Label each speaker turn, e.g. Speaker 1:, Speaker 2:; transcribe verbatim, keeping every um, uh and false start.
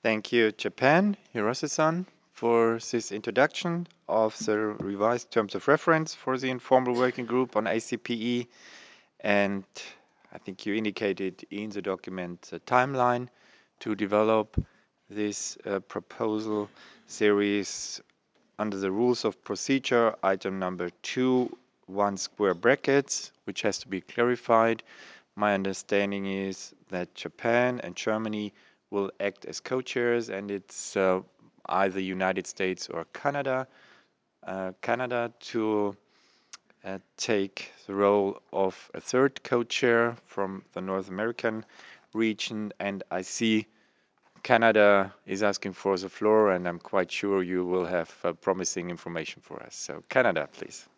Speaker 1: Thank you, Japan, Hirose-san, for this introduction of the revised terms of reference for the informal working group on A C P E. And I think you indicated in the document the timeline to develop this uh, proposal series under the rules of procedure, item number two, one square brackets, which has to be clarified. My understanding is that Japan and Germany will act as co-chairs, and it's uh, either United States or Canada. Uh, Canada to uh, take the role of a third co-chair from the North American region, and I see Canada is asking for the floor, and I'm quite sure you will have uh, promising information for us. So Canada, please.